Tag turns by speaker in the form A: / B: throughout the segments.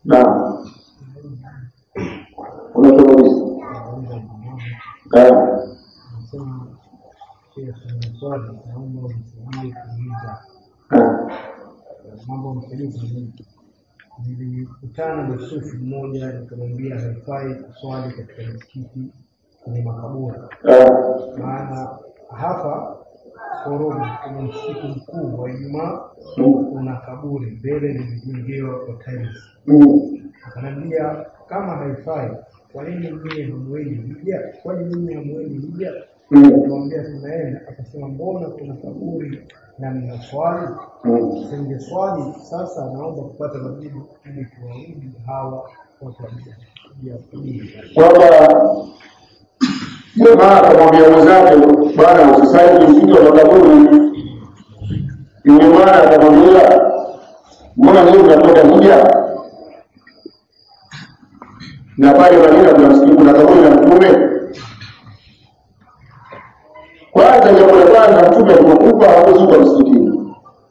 A: Na unatouliza
B: mambo mfanyikazi nilikutana na sufi mmoja nikamwambia haifai kuswali katika msikiti kwenye makaburi. Maana hapa Korogwe kuna msikiti mkuu wa Ijumaa kuna kaburi mbele limejengewa kwa tiles. Akaniambia kama haifai kwa nini mimi hamwendi hija? Kwa nini mimi hamwendi hija? Nikamwambia tunaenda. Akasema mbona kuna kaburi na nina swali? Senge swali sasa naomba kupata majibu ili tuwaudi hawa watu wa
A: kwamba jamaa akamwambia mwenzake bwana usisali msikiti wa makaburi. Yule bwana akamwambia mbona leo unakwenda hija? Na pale Madina kuna msikiti na kaburi la Mtume. Kwanza jambo la kwanza Mtume alipokufa hakuzuka msikitini.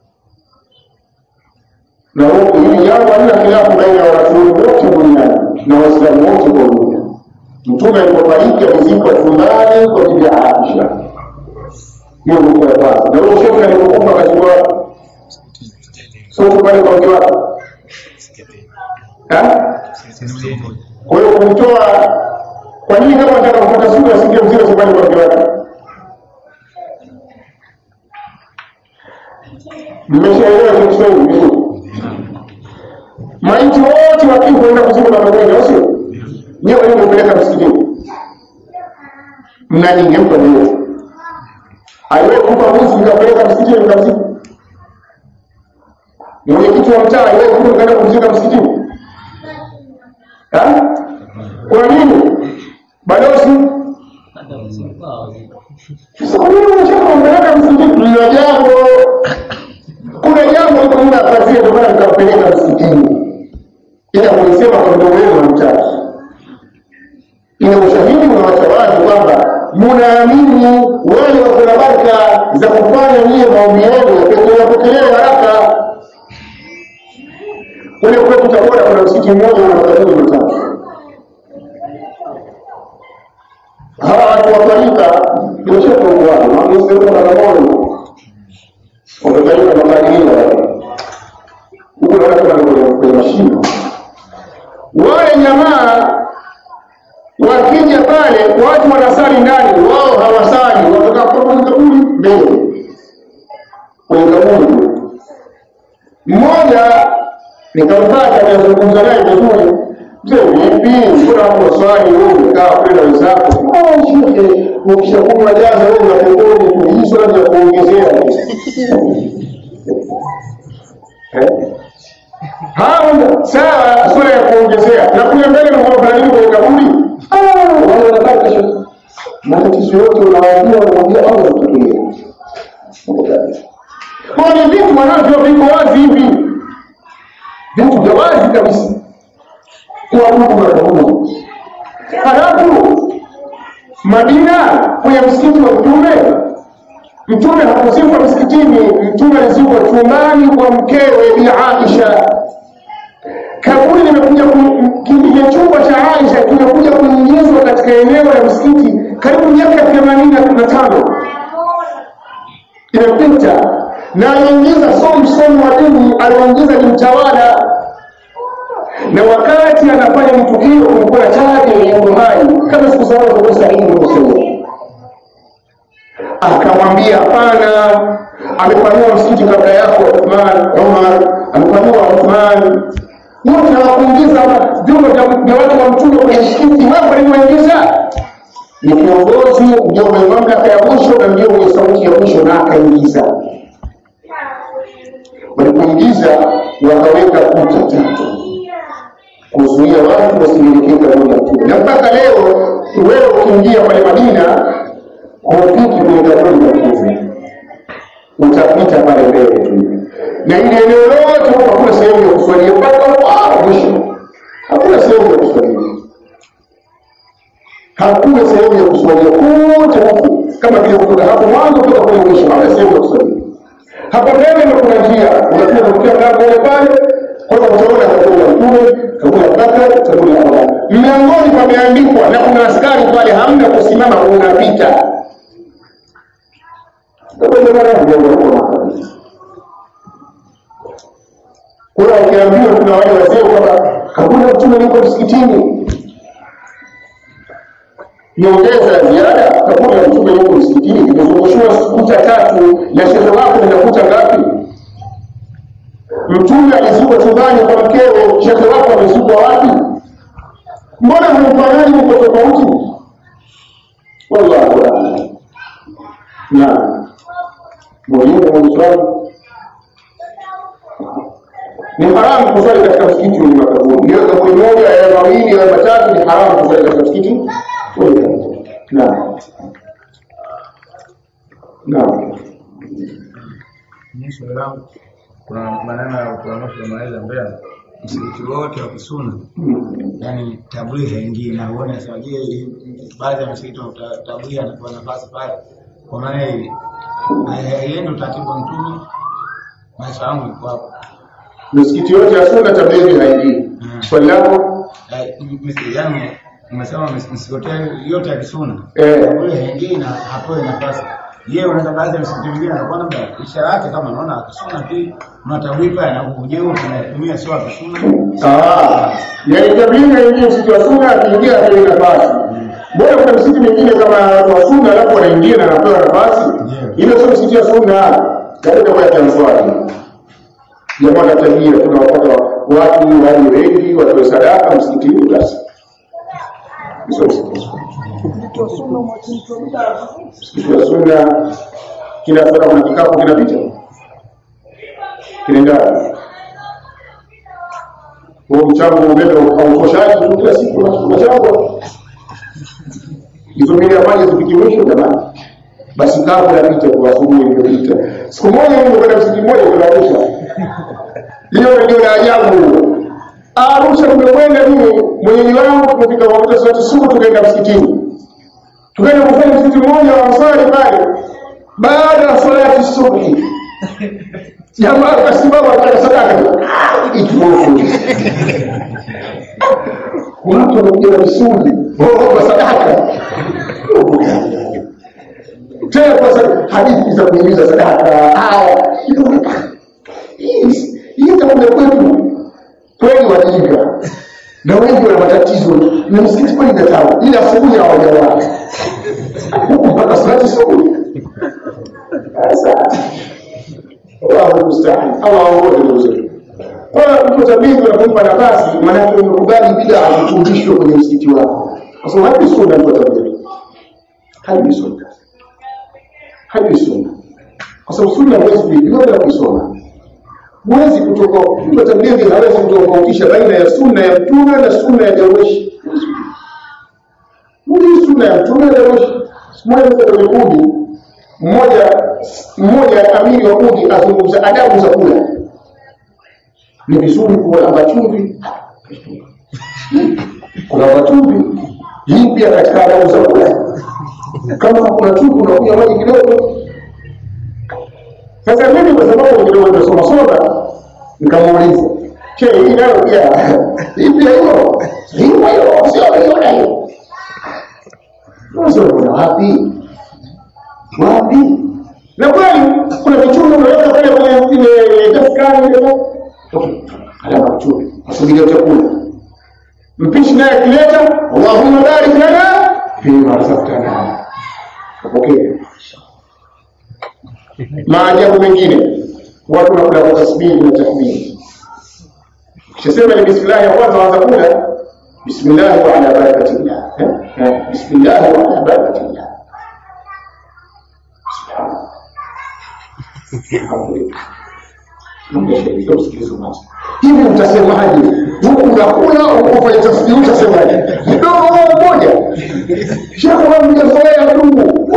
A: Na huko hili jambo halina khilafu baina ya wanachuoni wote duniani na Waislamu wote kwa ujumla. Mtume alipofariki alizikwa chumbani kwa bibi Aisha. Hiyo ndio ya kwanza. Na huyo shekhi alipokufa akachukua sote pale kwa mke wake. Kwa hiyo kumtoa kwa nini kama anataka kupata sura asingie mzee chumbani kwa mke wake? Mmeshaelewa Kiswahili vizuri? Maiti wote wakienda kuzikwa na pamoja sio? Nyewe waliopeleka msikitini. Mnaningempa ndio. Aliyokupa mwizi mkapeleka msikitini mkamzika. Mwenye kitu wa mtaa aliyokupa mkaenda kumzika msikitini. Kwa nini? Balozi sasa kwa nini unataka kumpeleka msikitini? Kuna jambo kuna kazi ndio maana nikampeleka msikitini. Ila kulisema kwa ndio wewe unamtaka. Ina ushahidi unawacha watu kwamba mnaamini wale wako na baraka za kufanya nyie maombi yenu yapokelewe haraka. Ule kwa kutabora kuna msikiti mmoja na makaburi matatu. Hawa watu wa tarika ndio chepo wao, mambo sio kama moyo. Wanatarika makadirio wao. Huko wanakuwa kwa mashine. Wale jamaa wakija pale watu wanasali ndani, wao hawasali, wanataka kwa kaburi mbele. Kwa kaburi. Mmoja nikampata kuzungumza naye vizuri. Je, vipi? Kuna hapo swali wewe umekaa kwenda wenzako. Shike, ukishakunywa jaza wewe unapokoni tu hizo labda kuongezea. Sawa, swala ya kuongezea. Na kule mbele mnaona nini kwa kaburi? Wanataka shaka. Matatizo yote unawajua unamwambia au unatulia. Kwa ni vitu wanavyo viko wazi hivi. Vitu vya wazi kabisa. Kwa Mungu na Mungu. Halafu Madina kwenye msikiti wa Mtume hakuzikwa msikitini, Mtume alizikwa chumbani kwa mkewe Bi Aisha. Kaburi limekuja kile chumba cha Aisha kimekuja kuingizwa katika eneo la msikiti karibu miaka 85. Imepita na aliingiza somo wa dini, aliingiza ni mtawala. Na wakati anafanya mtukio kulikuwa na taji ya Umari kama siku za Abu Sa'id al-Khudri. Akamwambia hapana, amepanua msikiti kabla yako Umar, amepanua Uthman. Wote hawakuingiza vyombo vya watu wa Mtume kwenye msikiti, wao walimuingiza. Ni kiongozi ndio mwenye mamlaka ya mwisho na ndio mwenye sauti ya mwisho na akaingiza. Walipoingiza wakaweka kuta tatu kuzuia watu wasielekee karibu na Mtume. Na mpaka leo wewe ukiingia pale Madina hupiki kwenye kaburi la Mtume. Utapita pale mbele tu. Na ile eneo lote hakuna sehemu ya kuswalia mpaka mwisho. Hakuna sehemu ya kuswalia. Hakuna sehemu ya kuswalia kote huko. Kama vile kutoka hapo mwanzo mpaka kule mwisho, hakuna sehemu ya kuswalia. Hapo mbele ndio kuna njia. Unakuja kupitia mlango ule pale, kwa utaona kaburi la Mtume, tabuni hapo mlangoni pameandikwa na kuna askari pale, hamna kusimama, unapita. Kuna ukiambiwa kuna wale wazee kwamba hakuna mtume yuko msikitini, niongeza ziada, hakuna mtume yuko msikitini, imezungushwa kuta 3 na shehe wako unakuta ngapi? Mtume alizikwa chumbani kwa mkewe, shehe wako amezikwa wapi? Mbona mfanani mko tofauti? Wallahu a'lam. Na ni haramu kusali katika msikiti wenye makaburi. Hiyo kaburi moja ya mawili au matatu ni haramu kusali katika msikiti wenye makaburi. Naam.
C: Ni swali langu, kuna maneno ya kuamsha maelezo mbele msikiti wote wa Kisuna, yani tablighi haingii, na huona sabaje baadhi ya msikiti wa tablighi anakuwa nafasi pale, kwa maana yeye ndio taratibu wa Mtume. Maisha yangu iko hapo,
A: msikiti yote ya Sunna tablighi haingii. Swali lako
C: msikiti yangu umesema msikiti yote ya Kisuna tablighi haingii na hapo nafasi. Yeye unaweza baadhi ya msikiti mwingine anakuwa na ishara yake, kama unaona Kisuna pia unatablighi na kujeu tunatumia sio Kisuna.
A: Yani tablighi haingii msikiti wa Sunna, akiingia hapo nafasi. Bora kuna msikiti mwingine kama wa Sunna alafu anaingia na anapewa nafasi. Ile sio msikiti wa Sunna. Kaenda kwa Tanzania. Jamaa tabia tunawapata watu wale wengi watoe sadaka msikitini basi. Msikiti wa Sunna kila sala kuna kikapu kinapita. Kinaenda. Kwa mchango mbele au koshaji kila siku tunachango. Hizo milioni maji zipikimishwe jamani. Basi kapo napita kwa asubuhi iliyopita. Siku moja mimi kwenda msikiti mmoja kwa Arusha. Hiyo ndio la ajabu. Arusha tumekwenda mimi mwenyeji wangu, tumefika wakati swala subuhi tukaenda msikitini. Tukaenda kufanya msikiti mmoja wa Ansari pale. Baada ya swala subuhi. Jamaa akasimama akataka sadaka. Ikibofu. Watu wanakuja misuli. Kwa sadaka. Tena kwa sababu hadithi za kuhimiza sadaka haya hii kama kwetu kweli wajinga na wengi wana matatizo na msikiti kweli ndio ila asubuhi hawajawa huko mpaka salati asubuhi. Sasa Allahu musta'an, Allahu mzuri. Kwa mtu tabiri unapompa nafasi, maana yake umekubali bila kufundishwa kwenye msikiti wako. Kwa sababu hadi sunna ndio tabiri. Hadi sunna. Kwa sababu sunna huwezi kuijua bila kusoma. Huwezi kutoka mtu tablighi hawezi kutofautisha baina ya sunna ya Mtume na sunna ya Dawishi. Ni sunna ya Mtume na Dawishi. Mmoja kwenye kundi, mmoja amiri wa kundi azungumza adabu za kula. Ni vizuri kula chumvi. Kula chumvi. Hii pia katika adabu za kula. Kama kuna chumvi unakunywa maji kidogo. Sasa mimi kwa sababu kidogo nimesoma soda nikamuuliza, "Je, hii nayo pia ipi hiyo?" Hiyo sio hiyo. Unasoma wapi? Na kweli kuna vichungu unaweka pale kwenye ile daftari ile. Alama chumvi. Asubiria chakula. Mpishi naye akileta, "Allahumma barik lana fima razaqtana." Okay. Maajabu mengine watu wanakula kwa tasbihi na takbiri. Kisha ni bismillah ya kwanza waanza kula bismillah wa ala barakatillah. Bismillah wa ala barakatillah. Hivi utasemaje? Huku unakula ukufanya tasbihi utasemaje? Mdomo mmoja. Shekho wangu yazoea ndugu.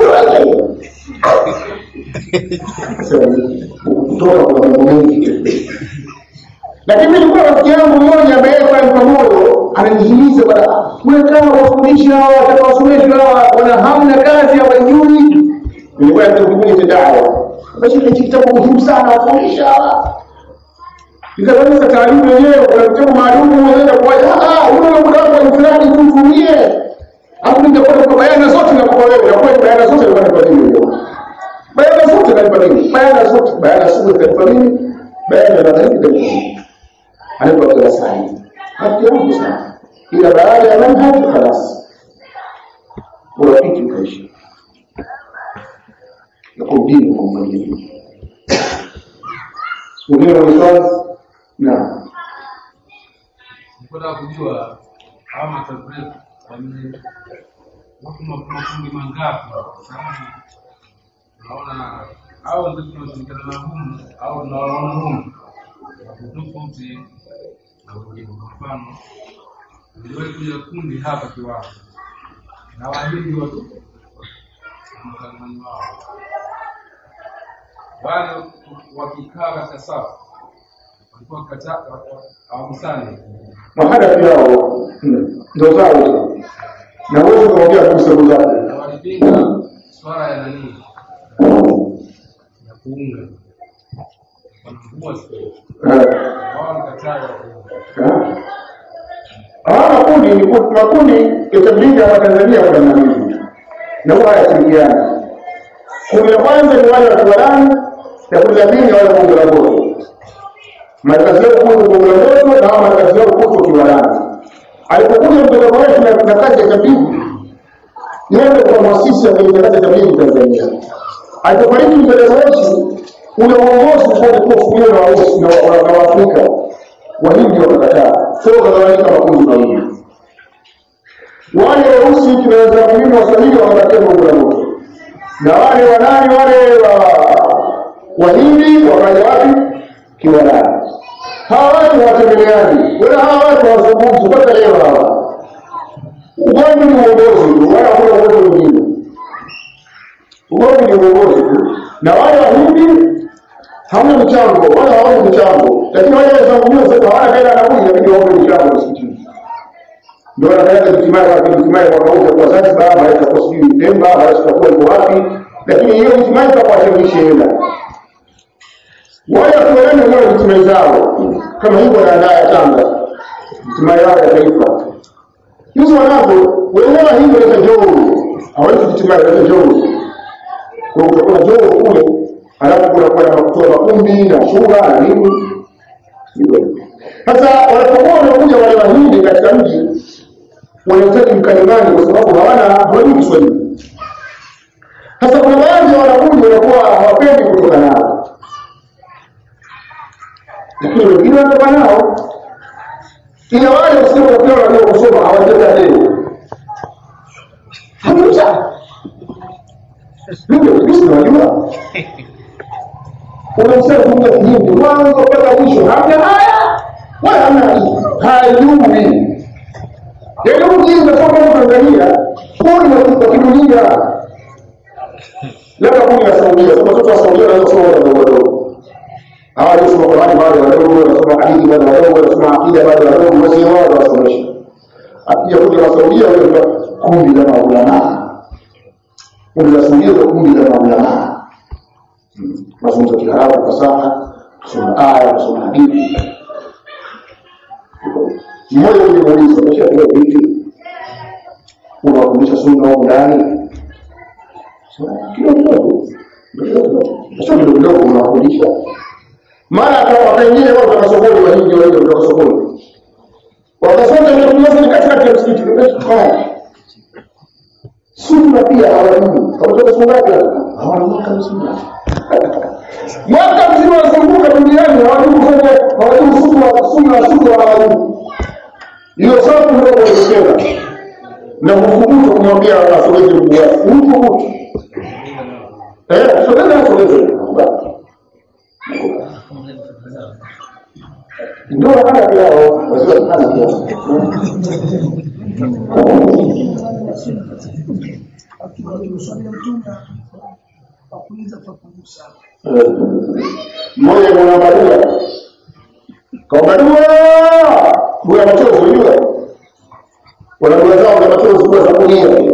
A: Kutoka kwa mambo mengi. Lakini nilikuwa rafiki yangu mmoja ambaye kwa moyo ananihimiza bwana, wewe kama wafundisha watakawasomeshwa wana hamna kazi hawajui. Nilikuwa nikifundisha dawa. Basi ni kitabu muhimu sana wafundisha. Ikaanza taarifa yenyewe kwa kitabu maalum unaenda kwa ule muda wa fulani tutumie. Hapo nitakwenda kwa bayana zote na kwa wewe na kwa bayana zote na kwa nini? Bayana zote na kwa nini? Bayana zote na kwa nini? Bayana na nini? Anakuwa kwa sahihi. Hapo sana. Ila baada ya manhaji خلاص. Urafiki ukaishi. Kudini kumwamini. Ungine mwisho na
D: Nikoda kujua kama tablet wame makundi mangapi naona au ndio tunashirikiana na humu au naona humu tofauti na wengine. Kwa mfano ndio kundi hapa kiwao na wahindi watu wale wakikaa katika safu walikuwa kataa hawamsani
A: mahadafi yao ndio zao na wewe unaongea kuhusu zao
D: na walipinga swala ya nani ya kuunga wanavua sio wao kataa
A: makundi ni makundi yatablinga wa Tanzania kwa nani na wao yasaidiana. Kundi la kwanza ni wale watu walani na kundi la pili wale wa Ngorongoro. Markazi yao kwa Ngorongoro na markazi yao kwa Kiwalani. Alipokuja mtoto wetu na kazi ya tablighi yeye kwa muasisi ya kazi ya tablighi Tanzania. Alipofariki mtoto wetu ule uongozi kwa kufuatilia na wao na Waafrika Wahindi wakakataa. Sio kadhalika makundi mawili. Wale weusi tunaweza kuamini Waswahili wakatakia Ngorongoro. Na wale wanani wale Wahindi wakaja wapi? Kiwalani. Hawa watu watembeleani. Wala hawa watu wazungumzi mpaka leo hawa. Ugomvi ni uongozi, wala hakuna uongozi mwingine. Ugomvi ni uongozi. Na wale Wahindi hamna mchango, wala hawana mchango. Lakini wale wazungumzi sasa hawana hela na mwingi inabidi waombe mchango msikitini. Ndio wanataka hitimaye wakauza kwa Zanzibar, baada ya kusubiri Pemba, baada ya kuwa wapi. Lakini hiyo hitimaye kwa kuwashawishi hela. Wale wakiona ndio hitimaye zao. Kama hivyo wanaandaa Tanga. Hitimaye yao ya taifa. Hizo wanapo wewe hivyo ni joo. Hawezi hitimaye ya joo. Kwa utakuwa joo kule, alafu kuna kutoa makundi na shura na nini. Sasa wanapokuwa wanakuja wale Wahindi katika mji wanahitaji mkalimani kwa sababu hawajui Kiswahili. Sasa kuna baadhi ya wanafunzi wanakuwa hawapendi kutoka nao. Lakini wengine wanatoka nao. Ila wale wasio wanao kusoma hawajataka leo. Hamcha. Ndio unajua. Unasema kumbe Hindi mwanzo mpaka mwisho hata haya. Wala hajui. Leo mjinga kama Tanzania, kwa kidunia. Labda kuna Saudia, watoto wa Saudia wanasoma wadogo. Hawa wanasoma Qur'ani bado wadogo, wanasoma hadithi bado wadogo, wanasoma akida bado wadogo, wazee wao wanasomesha. Akija kuja wa Saudia wale kundi la maulama. Kundi la Saudia ni kundi la maulama. Mafunzo ya Kiarabu, fasaha, kusoma aya, kusoma hadithi. Mmoja alimuuliza kwa vipi? Unakumbusha sunna au ndani? Kidogo. Sio kidogo unafundisha. Mara kwa wengine wao wanasokoni Wahindi wao ndio wanasokoni. Wakasema ndio tunaweza katika msikiti ndio. Sunna pia hawajui. Hawatoka sunna hawana sunna. Mwaka mzima wazunguka duniani hawajui sunna hawajui. Hiyo sababu ndio wanasema. Na mfumo kumwambia asogeze mguu wake. Mtu sogeze. Ndio hana yao, wasio hana yao. Mmoja mwanabadua. Kabadua. Bwana machozi unajua? Wanadua zao za machozi kwa kulia.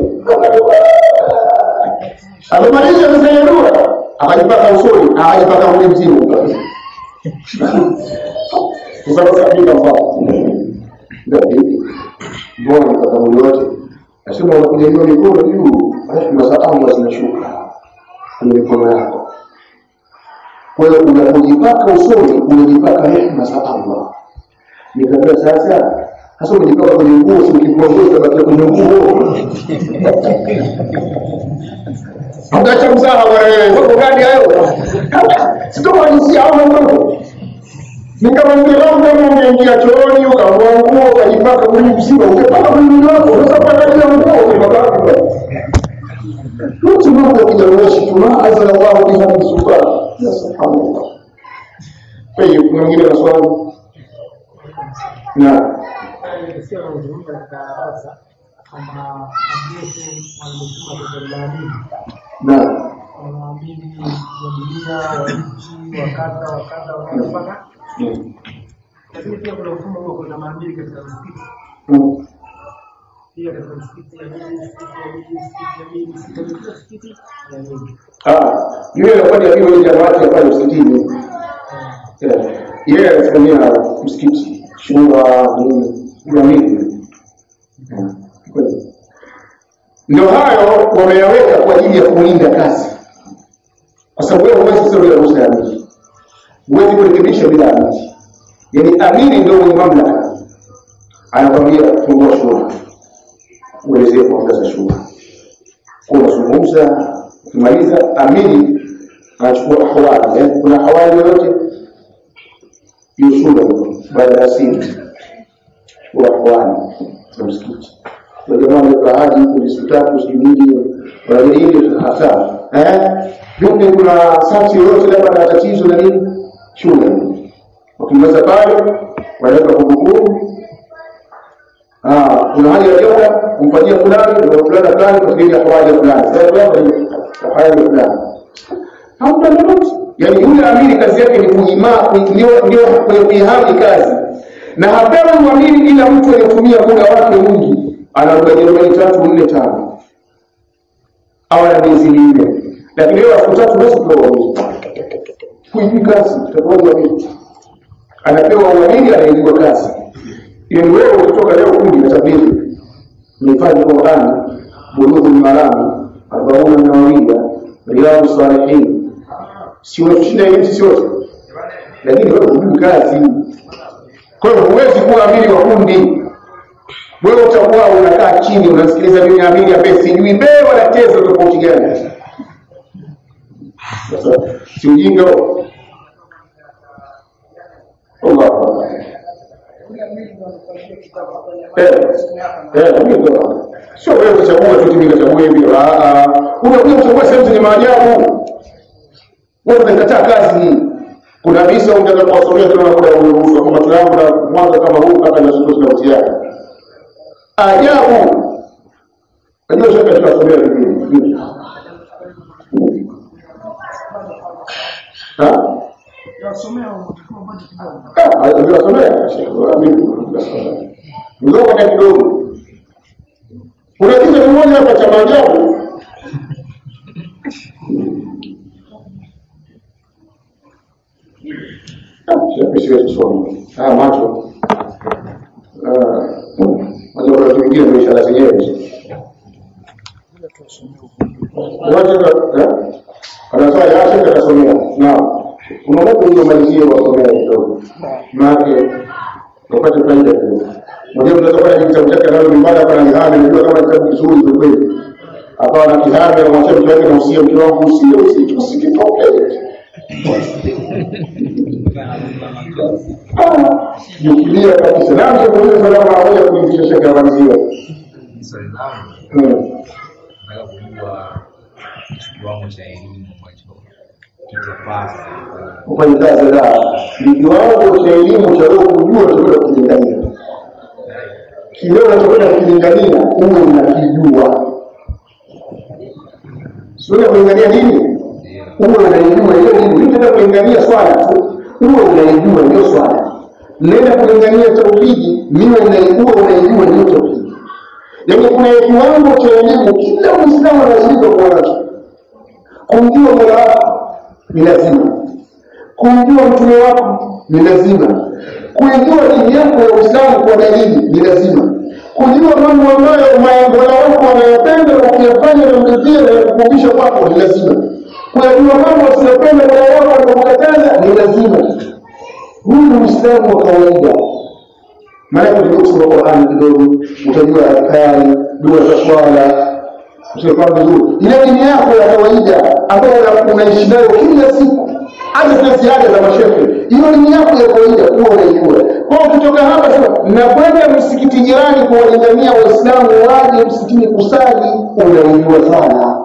A: Amemaliza kufanya dua, akajipaka usoni, akajipaka mwili mzima. Sasa kabisa mbaya. Ndio. Mbona kwa mwili wote? Nasema unakunyanyua mikono juu, halafu za Allah zinashuka kwenye mikono yako. Kwa hiyo unapojipaka usoni, unajipaka rehema za Allah. Nikamwambia sasa unajipaka kwenye nguo, ukipongoza baki kwenye nguo. Unaacha mzaha wewe, mambo gani hayo? Sitokuanzia hapo mambo. Nikamwambia kama ungeingia chooni ukamvua nguo ukajipaka mwili mzima, ungepaka mwili wako, unapaka kila nguo ukipaka wapi? Mtu mmoja kijarushi tunaanza Allah biha bisubhan. Ya subhanallah. Kwa hiyo kuna mwingine na swali? Na
B: sio unazungumza katika darasa kama hadithi wanasema
A: na
B: wanaamini dunia wananchi wakata wanapaka. Lakini pia kuna mfumo huo kuna maadili katika msikiti. Pia katika msikiti ya msikiti
A: yule alikuwa yule jamii pale msikitini. Yeye alisimamia msikiti, shura nini. Ndio hayo wameyaweka kwa ajili ya kulinda kazi. Kwa sababu wewe huwezi sio bila ruhusa ya miji. Huwezi kurekebisha bila miji. Yaani amiri ndio mwenye mamlaka. Anakwambia fungua shura. Uelezee kwa kazi shura. Kuna zungumza, kumaliza amiri anachukua hawali. Kuna hawali yote hiyo shura baada ya siri. Kwa hawali za msikiti. Kwa jamaa mkahaji kulisitatu sijui wajadili hasa vipi kuna sati yote labda na tatizo na nini shule ukimaliza pale wanaweka kumbukumbu kuna hali ya jumla kumfanyia fulani na fulani kwa ajili ya haja fulani sasa haja fulani hapo ndio yani yule amiri kazi yake ni ndio kuihami kazi na hapewi muamiri ila mtu anayetumia muda wake mwingi anarudia 3 4 5 au miezi 4 lakini leo siku 3 basi kwa kuipi kazi tutakuwa vipi anapewa uamiri anaingia kazi ili wewe ukitoka leo kundi na tabiri nifanye Qur'an bulughu al-maram 40 nawawia riyadus salihin sio shida hiyo sio lakini wewe kuipi kazi kwa hiyo huwezi kuwa amiri wa kundi wewe utakuwa unakaa chini unasikiliza mimi amiri ambaye sijui mbele wala tezo tofauti gani sasa si ujinga Allah sio wewe utachagua tu mimi nachagua hivi unakuja kuchagua sehemu zenye maajabu wewe unakataa kazi kuna visa unataka kuwasomea tena kwa uruhusu kama tunaanza na mwanzo kama huu kama inazungumza na usiaje ajabu najua shaka tunasomea hivi
B: yasomea mtakao bado kidogo
A: yasomea ndio kwa kidogo kuna kitu kimoja hapa cha maajabu sio somo macho ndio kwa kingine ndio ishara zenyewe anasema yake atasomea na unaona kumalizia wasomea kidogo maana upate faida kidogo mmoja mnaweza kufanya kitabu chake nalo nyumbani hapa na nihame ndio kama kitabu kizuri kwa kweli hapa na kihame na mwache wake na usia mke wangu usikitoke Yukilia kabisa na mtu salama moja kuingisha shaka ya maziwa
E: swali langu nataka kujua kiwango cha elimu ambacho kitapasa
A: kufanya kazi la kiwango cha elimu cha roho kujua tukwenda kulingania kile unachokwenda kulingania uwe unakijua sio kulingania nini uwe unajua hiyo nini unataka kulingania swala tu uwe unajua hiyo swala nenda kulingania tauhidi mimi unajua hiyo tauhidi yani kuna kiwango cha elimu kila Muislamu anazidi kuwa nacho kumjua Mola wako ni lazima kumjua mtume wako ni lazima Kujua dini yako ya Uislamu kwa dalili ni lazima. Kujua mambo ambayo Mola wako anayapenda na kuyafanya na mridhia na kukumbusha kwako ni lazima. Kujua mambo usiyopenda Mola wako anakukataza ni lazima. Huu ni Uislamu wa kawaida. Maana tukisoma Qur'an kidogo utajua adhkari, dua za swala, usifahamu vizuri. Ile dini yako ya kawaida ambayo unaishi nayo kila siku, hata zile ziada za mashehe, hiyo dini yako ya kawaida huwa unaijua. Kwa kutoka hapa sasa nakwenda msikiti jirani kuwalingania Waislamu waje msikitini kusali, unaijua sana.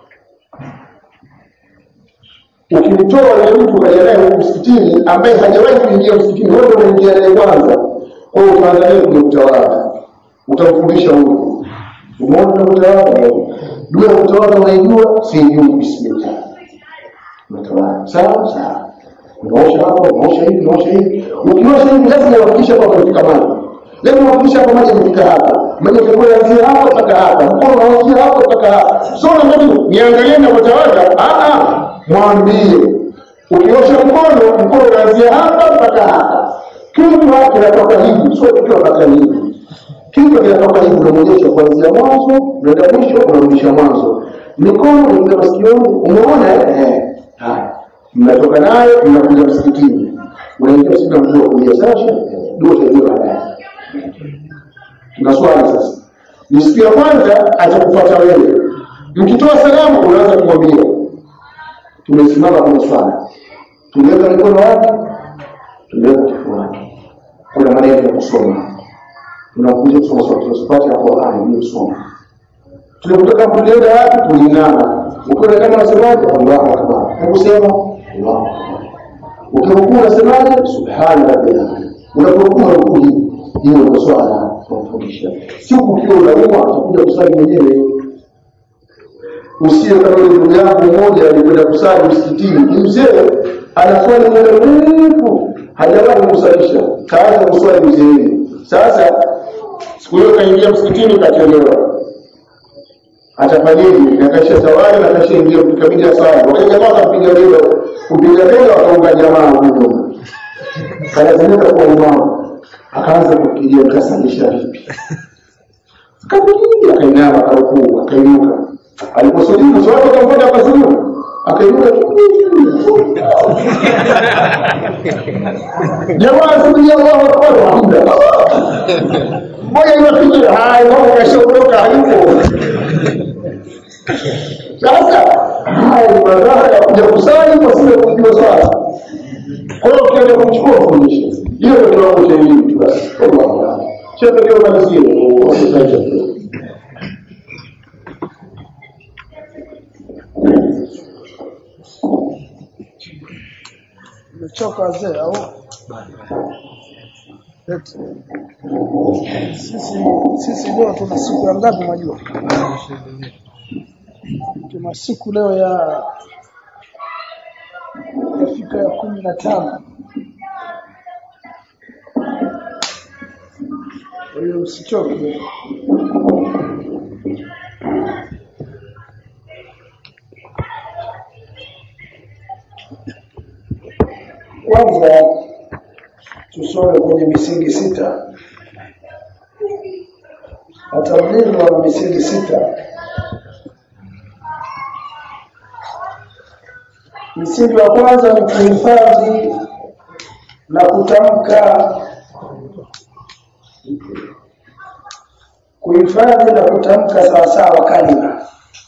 A: Ukimtoa yule mtu kaja naye msikitini ambaye hajawahi kuingia msikitini, wewe ndio unaingia naye kwanza. Kwa hiyo utaangalia kwenye utawala. Utamfundisha huyo. Umeona utawala? Dua ya utawala unaijua? Sijui bismillah. Utawala. Sawa. Unaosha hapo, unaosha hivi. Ukiosha hivi lazima uhakikishe kwamba umefika mahali. Lazima uhakikishe kwamba maji yamefika hapa. Maji yanaanzia hapa mpaka hapa. Mkono unaanzia hapa mpaka hapa. Sio ndio niangalie na utawala? Mwambie. Ukiosha mkono unaanzia hapa mpaka hapa. Kitu kinatoka hivi, sio kitu kinatoka hivi. Kitu kinatoka hivi unaonyesha kuanzia mwanzo, ndio mwisho unarudisha mwanzo. Mikono ni kama sikioni, umeona haya. Mnatoka nayo mnakuja msikitini. Unaingia sina mtu kuja sasa, ndio utajua baadaye. Tunaswali sasa. Ni siku ya kwanza atakufuata wewe. Mkitoa salamu unaanza kumwambia. Tumesimama kwenye swala. Tuweka mikono wapi? Tuweka kifuani. Kuna maneno ya kusoma. Tunakuja kusoma sura ya Qur'an ni kusoma. Tunataka kuenda wapi? Kulinana. Ukiona kama unasemaje? Allahu Akbar. Hebu sema Allahu Akbar. Ukiruku unasemaje? Subhana rabbiyal. Unapokuwa rukuni hiyo ndio swala tunafundisha. Sio ukiwa unauma utakuja kusali mwenyewe. Usiye kama ndugu yangu mmoja alikwenda kusali msikitini. Ni mzee anaswali muda mrefu hajawahi kusalisha. Kaanza kuswali mzee. Sasa siku hiyo kaingia msikitini kachelewa. Atafanyaje? Nakasha tawala na kashaingia kupiga swala. Wakaja jamaa kupiga leo. Kupiga leo akaunga jamaa huko. Kalazimika kwa imam. Akaanza kukilia kasalisha vipi. Akapiga akainama akarukuu akainuka. Aliposujudi swala akamfuata akasujudu. Akainuka jamaa sujudia Allahu Akbar hamda. Moja inafikia hai mambo yashotoka hayupo. Sasa hai madhara ya kuja kusali kwa sababu kujua swala. Kwa hiyo kienda kumchukua fundisha. Hiyo ndio tunakuja hivi basi. Allah. Chote ndio malizio usitaje.
B: Umechoka wazee au? Sisi leo tuna siku ya ngapi unajua? Tuna siku leo ya fika ya 15. Kwa hiyo usichoke. Kwanza tusome kwenye misingi 6. Atablighi wa misingi 6. Msingi wa kwanza ni kuhifadhi na kutamka sawa sawa kalima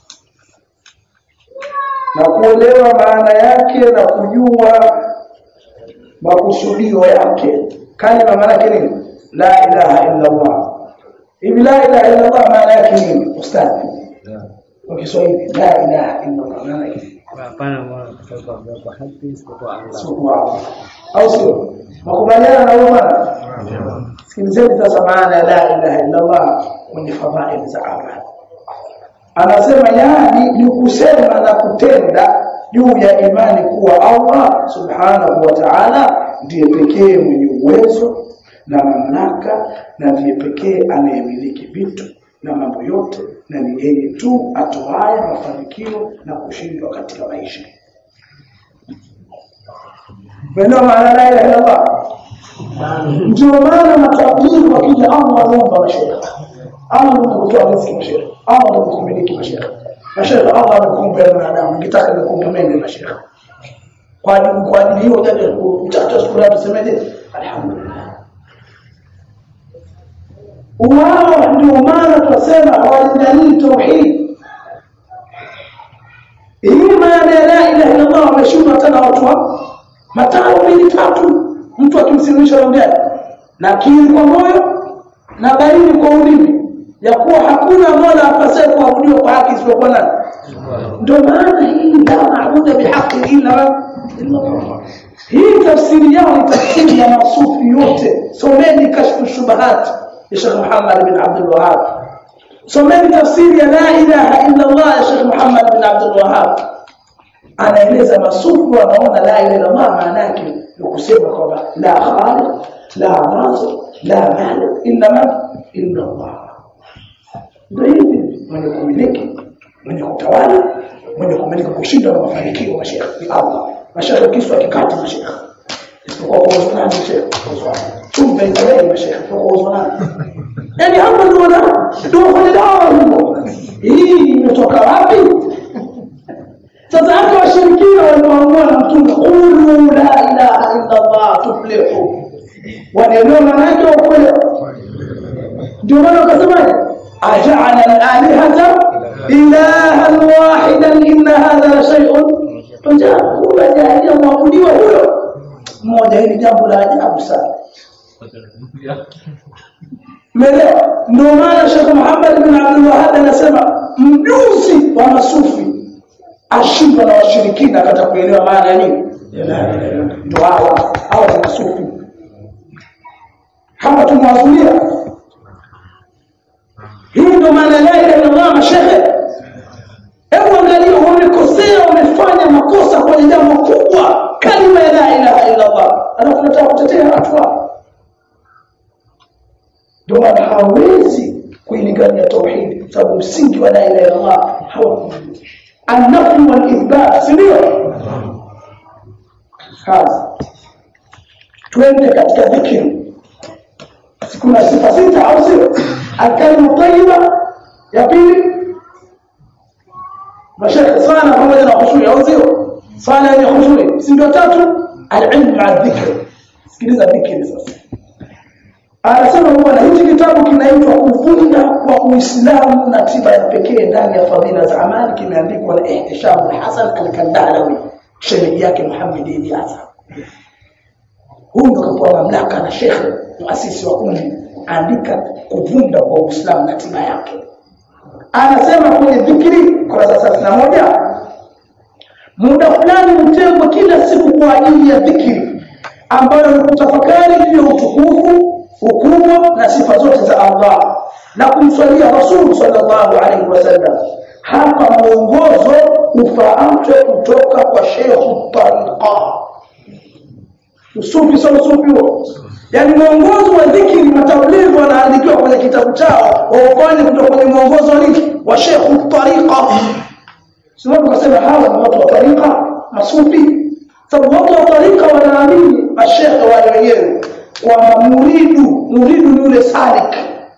B: na kuelewa maana yake na kujua makusudio yake. Kalima maana yake nini? La ilaha illa Allah. Hivi la ilaha illa Allah maana yake nini ustadi? Kwa Kiswahili la ilaha illa Allah maana yake
F: hapana kwa haki isipokuwa Allah.
B: Subhanallah. Au sio? Makubaliana na huyo bwana? Sikilizeni sasa maana ya la ilaha illa Allah kwenye fadhaili za Allah. Anasema yani ni kusema na kutenda juu ya imani kuwa Allah subhanahu wa ta'ala ndiye pekee mwenye uwezo na mamlaka na ndiye pekee anayemiliki vitu na mambo yote na ni yeye tu atoaye mafanikio na kushindwa katika maisha. Ndio maana la ilaha illa Allah.
A: ndio maana matabiri wakija Allah anaomba mashaikh, Allah anakutoa riziki mashaikh, Allah anakumiliki mashaikh. Mashaikh Allah anakuumba mwanadamu, nikitaka nikuumbe mimi mashaikh. Kwa ajili hiyo ndio utatoa shukrani tusemeje alhamdulillah. Wao ndio maana tunasema hawalingani tauhid. Hii maana ya la ilaha illa Allah wameshuka tena watu wa matano mbili tatu, mtu akimsilimisha ongea na kiri kwa moyo na baini kwa ulimi ya kuwa hakuna mola apasaye kuabudiwa kwa haki isipokuwa nani. Ndio maana hii la maabudu bihaqi illa Allah. Hii tafsiri yao ni tafsiri ya masufi yote. Someni kashfu shubahat ya Sheikh Muhammad bin Abdul Wahhab, someni tafsiri ya la ilaha illa Allah ya Sheikh Muhammad bin Abdul Wahhab. Anaeleza masufi wanaona la ilaha illa Allah maana yake ni kusema kwamba la khaliq la raziq la malik illa Allah. Ndio hivi mwenye kumiliki, mwenye kutawala, mwenye kumiliki kushinda na mafanikio wa Sheikh ni Allah. Mashaikh kiswa kikati Sheikh isipokuwa kwa uzani Sheikh chumba ile Sheikh kwa uzani. Yani hapo ndio fanya dawa hii imetoka wapi? Sasa hata washirikina walipoamua na mtume qulu la ilaha illa Allah tuflihu, wanaelewa maana yake au kweli? Ndio maana wakasema aja'ala al-alihata ilahan wahidan inna hadha la shay'un tujabu. Wajalia maabudiwa huyo mmoja, hili jambo la ajabu sana. Melewa. Ndio maana Sheikh Muhammad bin Abdul Wahhab anasema mjuzi wa masufi ashindwa na washirikina katika kuelewa maana ya nini. Ndio hawa ni masufi. Hapa tunawazuia. Hii ndio maana la ilaha illa Allah mashaikh. Hebu angalia, wamekosea, wamefanya makosa kwenye jambo kubwa, kalima ya la ilaha illa Allah, alafu nataka kutetea watu wao. Ndio maana hawezi kuilingania tauhid, sababu msingi wa la ilaha illa Allah hawa an-nafy wal ithbat, sio? Sasa tuende katika dhikri. Kuna sifa sita au sio? Al-kalimu tayyiba ya pili, mashaikh sana pamoja na khushui au sio? Sala ya khushui. Si ndio tatu? Al-ilm ma'a dhikr. Sikiliza dhikri sasa. Anasema huwa na hichi kitabu kinaitwa Kuvunda kwa Uislamu na Tiba ya Pekee ndani ya Fadhila za Amali, kimeandikwa na Ihtisham al-Hasan al-Kandalawi, shemeji yake Muhammad ibn Hasan. Huyu ndo kapewa mamlaka na Sheikh muasisi wa kundi andika Kuvunda kwa Uislamu na Tiba yake. Anasema kwenye dhikri kurasa 31, muda fulani mtengwe kila siku kwa ajili ya dhikri ambayo ni kutafakari juu ya utukufu, ukubwa na sifa zote za Allah na kumswalia Rasul sallallahu alaihi wasallam. Hapa mwongozo ufahamwe kutoka kwa Sheikh Tariqa. Usufi sio usufi huo. Yaani mwongozo wa dhikri matablighi wanaandikiwa kwenye kitabu chao, waofanye kutoka kwenye mwongozo wa Sheikh Tariqa. Sio tukasema hawa ni watu wa tariqa masufi. Sababu watu wa tariqa wanaamini mashaikh wao wenyewe kwamba muridu ni yule salik.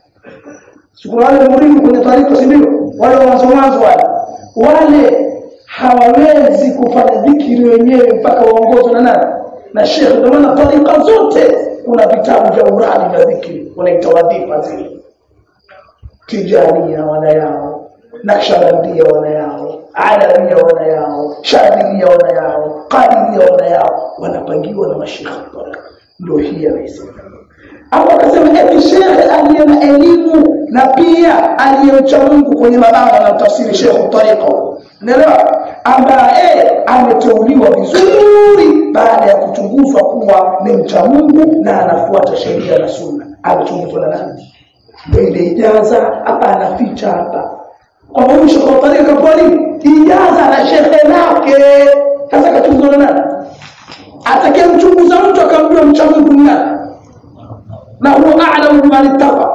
A: Sio wale muridu kwenye tariqa, si ndio? Wale wanzo wale hawawezi kufanya dhikri wenyewe mpaka waongozwe na nani? Na Sheikh. Ndio maana tariqa zote kuna vitabu vya uradi vya dhikri, wanaita wadhifa zile. Tijaniya wana yao, Naqshbandiya wana yao, Alawiyya wana yao, Shadhiliyya wana yao, Qadiriyya wana yao, wanapangiwa na mashaikh. Ndio hii anasema. Au akasema eti Sheikh aliye na elimu na pia aliyemcha Mungu kwenye mabanga na tafsiri Sheikh Tariqa. Unaelewa? Ambaye ameteuliwa vizuri baada ya kuchunguzwa kuwa ni mcha Mungu na anafuata sheria na sunna. Amechunguzwa na nani? Ndio ile ijaza hapa anaficha hapa. Kwa hiyo Sheikh Tariqa kwa nini? Ijaza na shekhe lake. Sasa kachunguzwa na nani? Atakayemchunguza mtu akamjua mcha Mungu ni nani? Na huwa a'lamu man ittaqa.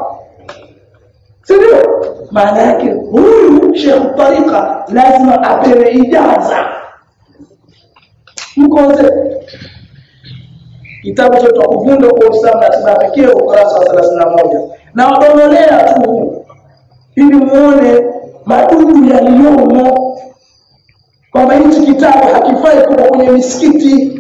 A: Sio? Maana yake huyu Sheikh Tariqa lazima apewe ijaza. Mkoze
G: kitabu cha kuvunda kwa Uislamu na tiba pekee ukurasa wa 31 na wadondolea tu ili muone madudu yaliyomo kwamba hichi kitabu hakifai kuwa kwenye misikiti.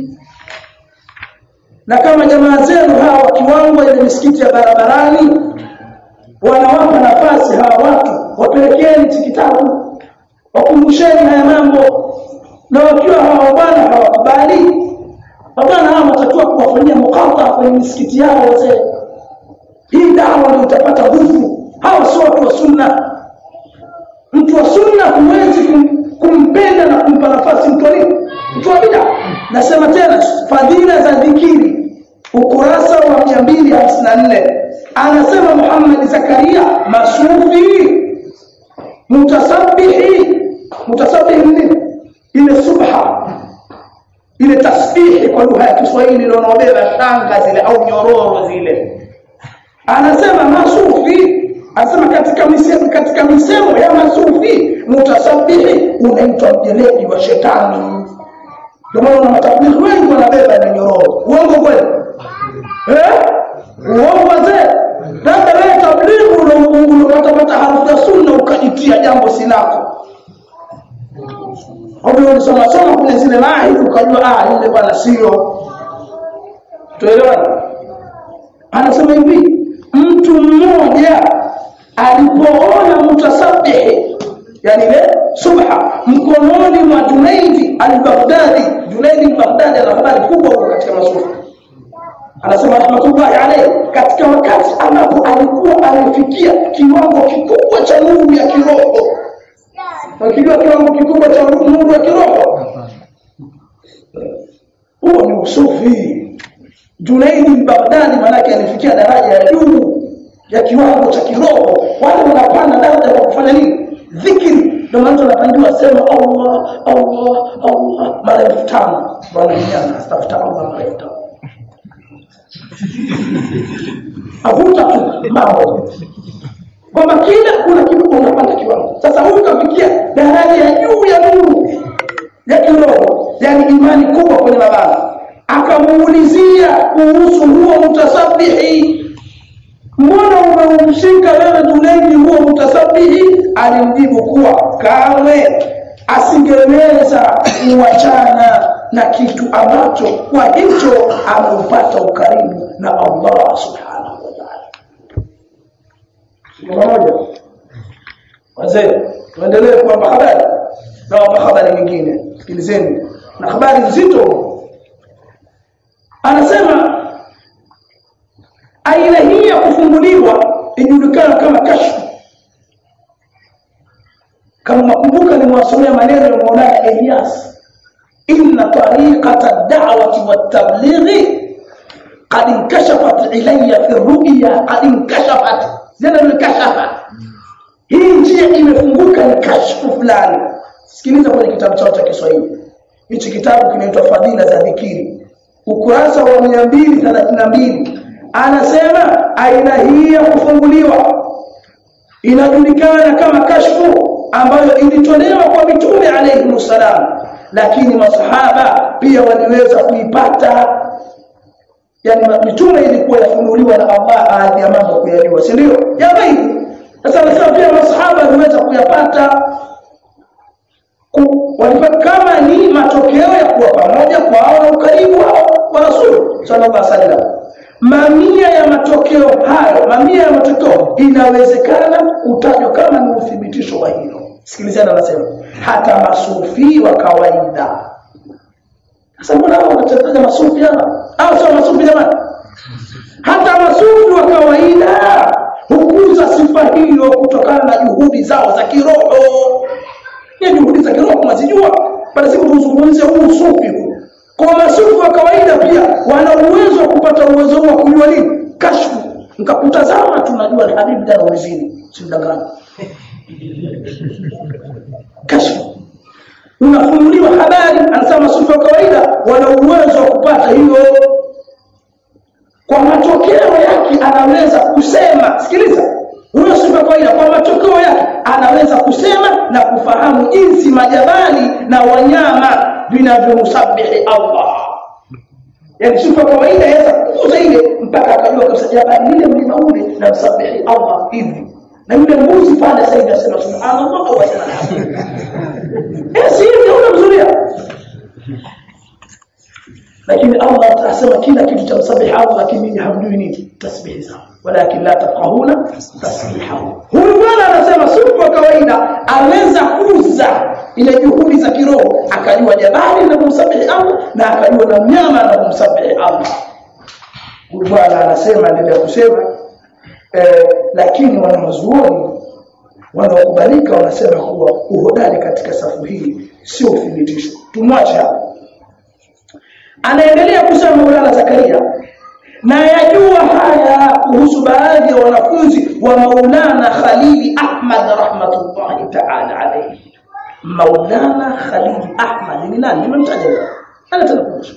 G: Na kama jamaa zenu hawa kiwango ile misikiti ya barabarani wanawapa nafasi hawa watu, wapelekeni hichi kitabu, wakumbusheni haya mambo. Na wakiwa hawa bwana hawakubali, bwana hawa watakuwa kuwafanyia mukata kwenye misikiti yao wazee. Hii dawa ndio itapata nguvu. Hawa sio watu wa sunna. Mtu wa sunna huwezi kumpenda na kumpa nafasi mtu wa bid'a. Nasema tena fadhila za dhikiri ukurasa wa 254 anasema Muhammad Zakaria masufi mutasabbihi ile subha ile tasbihi kwa lugha ya Kiswahili inaonobeba shanga zile au nyororo zile. Anasema masufi, anasema katika misemo ya masufi mutasabbihi unaitwa mjeledi wa shetani. Ndio maana matablighi wengi wanabeba na nyororo. Uongo kweli? Uongo wazee. Labda wewe tablighi unapata harufu ya sunna ukajitia jambo silako. Au unasoma kwenye zile mahali ukajua yule bwana sio. Tuelewana? Anasema hivi, mtu mmoja alipoona mutasabbihi yani ile subha mkononi mwa Junaidi al-Baghdadi. Junaidi al-Baghdadi ana habari kubwa katika masufi. Anasema rahmatullahi alayhi, katika wakati ambapo alikuwa amefikia kiwango kikubwa cha nuru ya kiroho. Wakijua kiwango kikubwa cha nuru ya kiroho, huo ni usufi. Junaidi al-Baghdadi manake alifikia daraja ya juu ya kiwango cha kiroho. Wale wanapanda daraja kwa kufanya nini? Dhikri. Ndio maana tunapangiwa sema Allah Allah Allah mara 5 bwana yana astaghfir Allah mara 5. Avuta tu mambo. Kwa kila kuna kitu unapanda kiwango. Sasa huyu kafikia daraja ya juu ya nuru ya kiroho, yani imani kubwa kwenye mababa. Akamuulizia kuhusu huo mutasabbihi, mbona umemshika wewe Junaidi huo mutasabbihi? Alimjibu kuwa kamwe asingeweza kuachana na kitu ambacho kwa hicho ameupata ukaribu na Allah subhanahu wa ta'ala. Mmoja wazee tuendelee kuwapa habari na wapa habari nyingine, sikilizeni na habari nzito. Anasema aina hii ya kufunguliwa ijulikana kama kashfu. Kama makumbuka nimewasomea maneno ya Maulana Elias, inna tariqata ad-da'wati wat-tablighi qad inkashafat ilayya fi ar-ru'ya, qad inkashafat zina al-kashafa. Hii njia imefunguka, ni kashfu fulani. Sikiliza kwenye kitabu chao cha Kiswahili. Hichi kitabu kinaitwa Fadhila za Dhikiri, ukurasa wa 232. Anasema aina hii ya kufunguliwa inajulikana kama kashfu, ambayo ilitolewa kwa mitume alayhi wasallam, lakini masahaba pia waliweza kuipata. Yani mitume ilikuwa yafunuliwa na Allah baadhi ya mambo kuyajua, si ndio? Ya ghaib. Sasa nasema pia masahaba waliweza kuyapata kama ni matokeo ya kuwa pamoja kwao na ukaribu wa Rasul sallallahu alaihi wasallam. Mamia ya matokeo hayo, mamia ya matokeo inawezekana kutajwa kama ni uthibitisho wa hilo. Sikilizana, anasema hata masufi wa kawaida. Sasa mbona wanataja masufi hapa? Au sio masufi jamani? Hata masufi wa kawaida hukuza sifa hiyo kutokana na juhudi zao za kiroho. Ni juhudi za kiroho tunazijua, bali siku tuzungumzie huu sufi. Kwa masufi wa kawaida pia wana uwezo wa kupata uwezo wa kujua nini? Kashfu. Nikakutazama tunajua ni Habib Dara wazini, simdanganya. Kashfu. Unafunguliwa habari, anasema masufi wa kawaida wana uwezo wa kupata hiyo. Kwa matokeo yake anaweza kusema, sikiliza, huyo sufi wa kawaida kwa matokeo yake anaweza kusema na kufahamu jinsi majabali na wanyama vinavyomsabihi Allah. yani sifa kawaida yaweza kukuza ile mpaka akajua kabisa jabali lile mlima ule na msabihi Allah hivi na yule mbuzi pale sasa hivi asema subhanallah au asema si hivi unamzuria lakini Allah atasema kila kitu cha msabihi Allah lakini hamjui nini tasbihi zao walakin la tafqahuna tasbihahu huyu bwana anasema sifa kawaida anaweza kuza ile juhudi za kiroho akajua jabali na kumsabihi Allah na akajua na mnyama na kumsabihi Allah huyu bwana anasema ndio kusema lakini wanazuoni wanaokubalika wanasema kuwa uhodari katika safu hii sio uthibitisho tumwache hapo anaendelea kusema Maulana Zakaria na yajua haya kuhusu baadhi ya wanafunzi wa Maulana Khalil Ahmad rahmatullahi ta'ala alayhi Maulana Khalil Ahmad ni nani nimemtaja ana tunakumbusha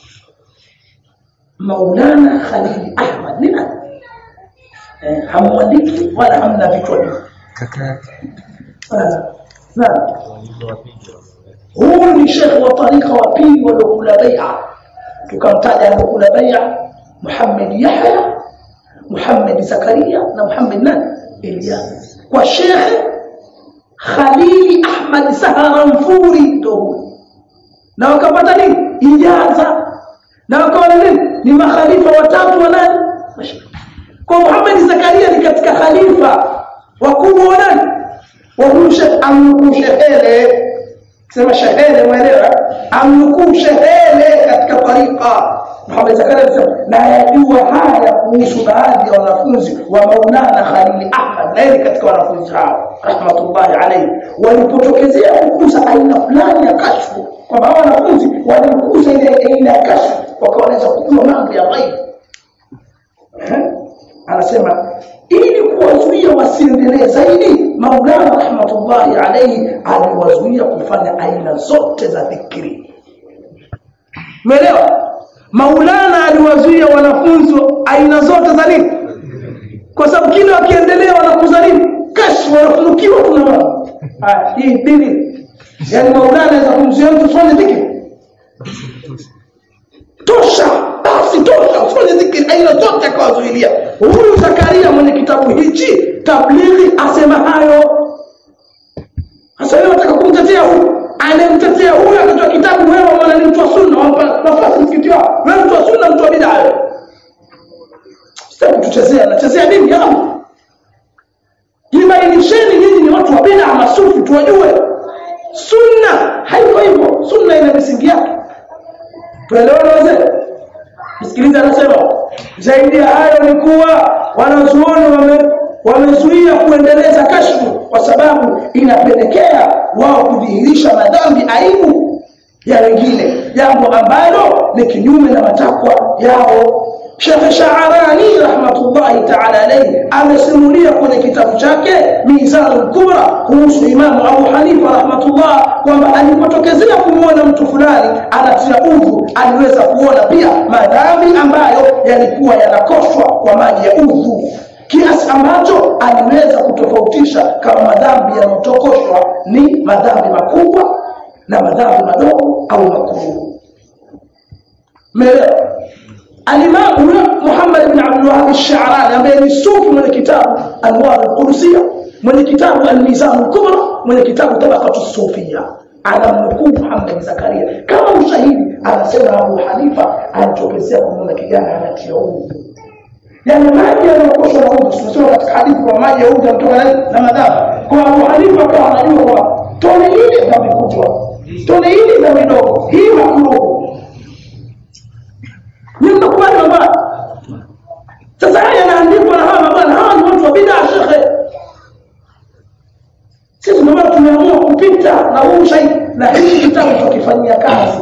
G: Maulana Khalil Ahmad ni nani hamwadiki wala hamna vitu
C: kaka
G: na huyu ni Sheikh wa tariqa wa pili waliokula bai'a tukamtaja aliyokula bai'a Muhammad Yahya Muhammad Zakaria na Muhammad nani Ilyas kwa Sheikh Khalil Ahmad Saharanfuri ndo na wakapata nini ijaza na wakawa nini ni makhalifa watatu wa nani kwa Muhammad Zakaria ni katika khalifa wakubwa wa nani wa huyu Sheikh amnukuu shehele sema shehele mwelewa amnukuu shehele katika tariqa Muhammad Zakaria alisema na yajua haya kuhusu baadhi ya wanafunzi wa Maulana Khalil Ahmad na yeye katika wanafunzi hao rahmatullahi alayhi walipotokezea kukuza aina fulani ya kashfu kwa hao wanafunzi walikuza ile aina ya kashfu wakaanza kujua mambo ya ghaib anasema ili kuwazuia wasiendelee zaidi Maulana rahmatullahi alayhi aliwazuia kufanya aina zote za dhikri umeelewa Maulana aliwazuia wanafunzi aina zote za nini kwa sababu kile wakiendelea wanakuza nini kashfu wanafunukiwa tunaona hii dini yani Maulana anaweza kumzuia mtu swali dhikri tosha basi tosha usifanye dhikri aina zote kwa kuzuilia huyu Zakaria mwenye kitabu hichi tablighi asema hayo sasa wewe unataka kumtetea huyu anemtetea huyu akatoa kitabu wewe mwana ni mtu wa sunna wampa nafasi msikiti wao wewe mtu wa sunna mtu wa bid'a sitaki tuchezea nachezea dini ya Allah jibainisheni nyinyi ni watu wa bid'a masufi tuwajue sunna haiko hivyo sunna ina misingi yake tuelewane wazee msikiliza anasema zaidi ya hayo ni kuwa wanazuoni wamezuia kuendeleza kashfu kwa sababu inapelekea wao kudhihirisha madhambi aibu ya wengine jambo ambalo ni kinyume na matakwa yao Sheikh Sha'rani rahmatullahi ta'ala alayhi amesimulia kwenye kitabu chake Mizanul Kubra kuhusu Imam Abu Hanifa rahmatullah kwamba alipotokezea kumuona mtu fulani anatia udhu aliweza kuona pia madhambi ambayo yalikuwa yanakoshwa kwa maji ya udhu kiasi ambacho aliweza kutofautisha kama madhambi yanotokoshwa ni madhambi makubwa na madhambi madogo au makubwa Al-Imam Muhammad ibn Abdul Wahhab al-Sha'rani ambaye ni sufi mwenye kitabu Anwar al-Qudsiyya mwenye kitabu Al-Mizan al-Kubra mwenye kitabu Tabaqatu as-Sufiyya anamnukuu Muhammad Zakaria kama ushahidi anasema Abu Hanifa alitokezea kumwona kijana anatia udhu yani maji yanayokoshwa na udhu tunasema katika hadithi kwa maji ya udhu yanatoka na madhara kwa Abu Hanifa kama anajua kwa tone hili dhambi kubwa tone hili dhambi dogo hii makruh ndio kwa baba sasa haya yanaandikwa na hawa bwana hawa ni watu wa bid'a shekhe sisi ndio tumeamua kupita na huu shahidi na hii kitabu tukifanyia kazi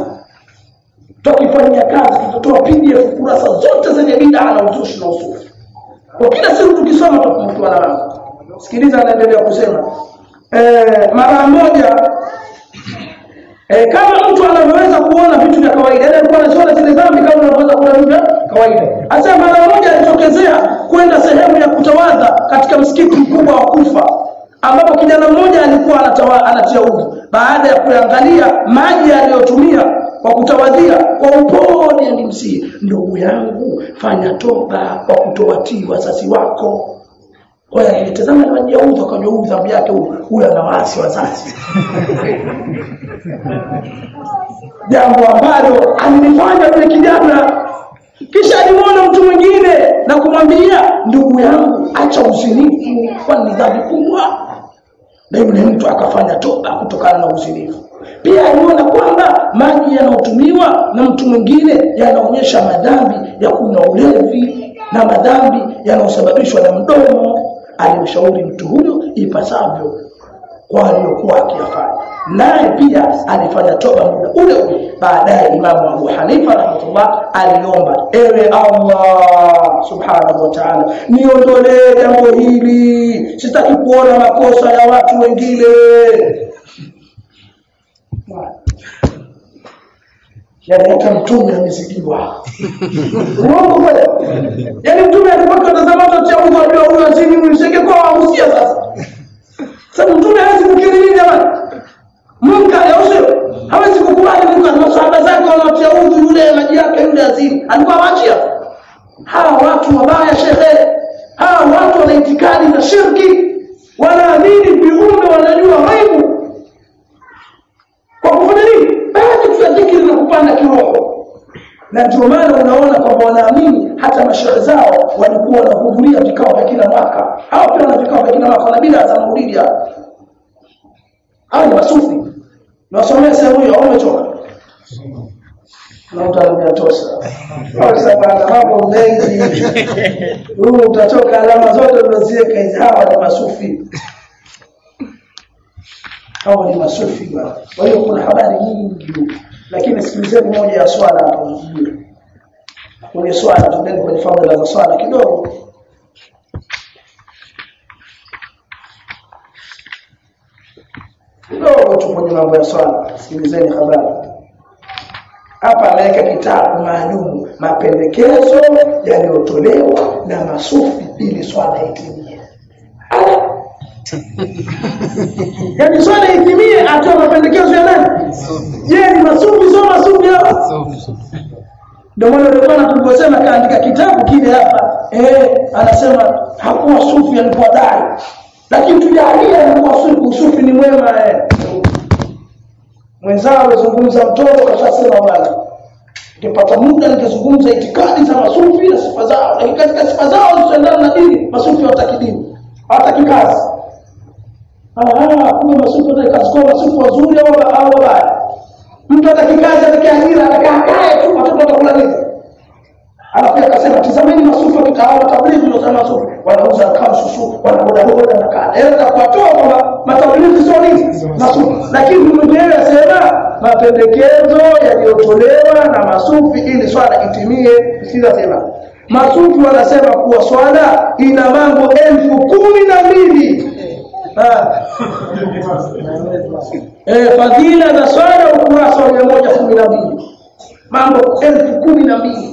G: tutatoa PDF kurasa zote zenye bid'a na uzushi na usufi kwa kila siku tukisoma tutakumbuka na mambo sikiliza anaendelea kusema mara moja kama mtu anaweza kuona vitu vya kawaida ile alikuwa anaziona zile dhambi kama unaweza kuona vitu vya kawaida hasa mara moja alitokezea kwenda sehemu ya kutawadha katika msikiti mkubwa wa Kufa ambapo kijana mmoja alikuwa anatia udhu baada ya kuangalia maji aliyotumia kwa kutawadhia kwa upole, alimsii ndugu yangu, fanya toba kwa kutowatii wazazi wako. Kwa nitazama anajiauza akajua dhambi yake huyu anawaasi wazazi. Jambo ambalo alifanya yule kijana. Kisha alimuona mtu mwingine na kumwambia ndugu yangu, acha uzinifu, kwani ni dhambi kubwa. Na yule mtu akafanya toba kutokana na uzinifu. Pia aliona kwamba maji yanayotumiwa na mtu mwingine yanaonyesha madhambi ya kunywa ulevi na madhambi yanayosababishwa na mdomo. Alimshauri mtu huyo ipasavyo kwa aliyokuwa akiyafanya. Naye pia alifanya toba muda ule. Baadaye Imam Abu Hanifa rahimahullah aliomba, ewe Allah subhanahu wa ta'ala, niondolee jambo hili, sitaki kuona makosa ya watu wengine. Yani hata mtume amesikiwa. Uongo kweli? Yani mtume alipaka tazama cha Mungu ndio huyo azini msenge kwa usia sasa. Sasa mtume hawezi kukiri nini jamani? Mungu aliosema hawezi kukubali Mungu na masahaba zake wanaotia udhu yule maji yake yule azini. Alikuwa waachia. Hawa watu wabaya shehe. Hawa watu wana itikadi na shirki. Wanaamini viumbe wanajua ghaibu. Kwa kufanya nini? Baada ya dhikri na kupanda kiroho. Na ndio maana unaona kwamba wanaamini hata mashehe zao walikuwa wanahudhuria vikao vya kila mwaka. Hao pia wana vikao vya kila mwaka na bila hata maulidi hapa. Hao ni masufi. Na wasomea sehemu hiyo wamechoka. Na utaambia tosha. Kwa sababu mambo mengi. Wewe utatoka alama zote unaziweka hizi, hawa ni masufi. Hawa ni masufi bwana. Kwa hiyo kuna habari nyingi. Lakini sikilizeni moja ya swala hapo mjue. Kwenye swala tuendeni kwenye formula za swala kidogo. Kidogo tu kwenye mambo ya swala. Sikilizeni habari. Hapa ameweka kitabu maalum, mapendekezo yaliyotolewa na masufi ili swala itimie. Yaani swala itimie atoa mapendekezo ya nani? Je, ni masufi sio masufi hapa? Ndio maana tuliposema kaandika kitabu kile hapa, anasema hakuwa sufi alikuwa dai. Lakini tujalia alikuwa sufi ni mwema Mwenzao alizungumza mtoto kashasema bwana. Nikipata muda ningezungumza itikadi za masufi na sifa zao. Lakini katika sifa zao zinaendana na dini, masufi hawataki dini. Hawataki kazi. Kuna masufi hawataki kazi, kwa masufi wazuri au wabaya. Mtu hataki kazi, hataki ajira, atakaye tu watoto watakula nini? Alafu akasema tazameni masufi wakitawa tablighi ndio kama masufi. Wanauza kamsusu, wanabodaboda na kada. Eleza kuwatoa kwamba matablighi sio nini? Masufi. Lakini mwenyewe asema mapendekezo yaliyotolewa na masufi ili swala itimie. Sema masufi wanasema kuwa swala ina mambo 12,000. Fadhila za swala ukurasa wa 112. Mambo 12,000.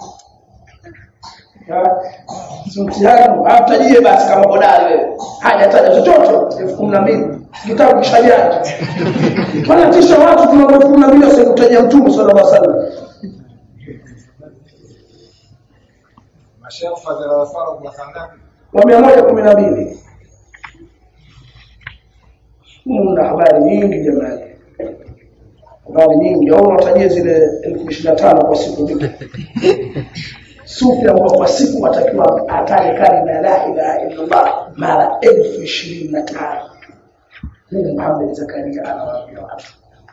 G: Mtihani hatajie basi kama bodari wewe. Hajataja chochote 12,000. Kitabu kishajaji. Wanatisha watu kuna 12,000 wasimtajia Mtume sallallahu alaihi wasallam.
C: Mashaikh fadhila wa sala kwa sangapi?
G: Wa 112. Kuna habari nyingi jamani. Habari nyingi au unatajia zile 25,000 kwa siku mbili. Sufi ambao kwa siku watakiwa ataje kalima la ilaha illallah mara 25,000. Ni Muhammad Zakaria anawaambia watu.